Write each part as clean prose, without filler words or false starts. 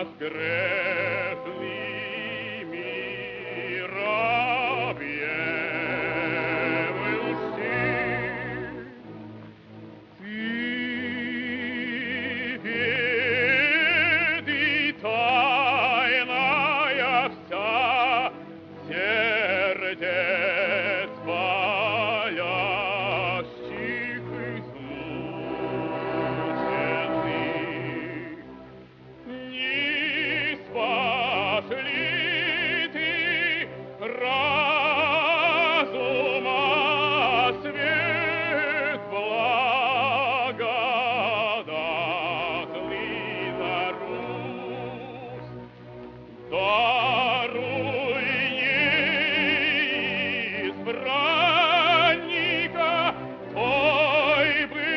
воскресный мир объявился. Ты тайная вся сердец боящих измученных. Не спасли ты разума свет благодатный на Русь. Даруй избранника, той бы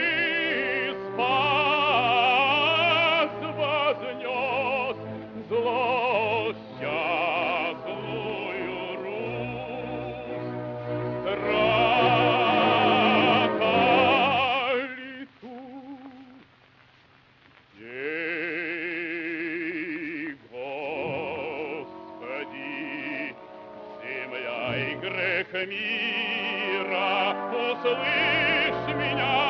спас, вознес злосчастную Русь. Страха ли тут? Ей, Господи, земля и грех мира, услышь меня.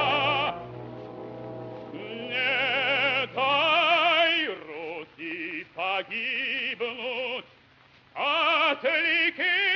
Не дай Руси погибнуть, отвлеки